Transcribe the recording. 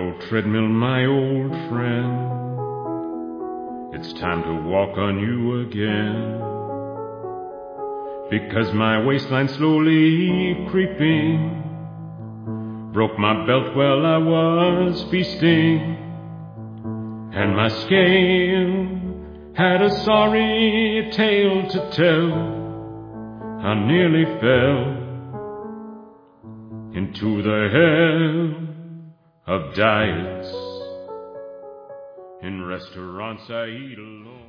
old treadmill, my old friend. It's time to walk on you again, because my waistline slowly creeping broke my belt while I was feasting, and my scale had a sorry tale to tell. I nearly fell into the hell of diets. In restaurants I eat alone.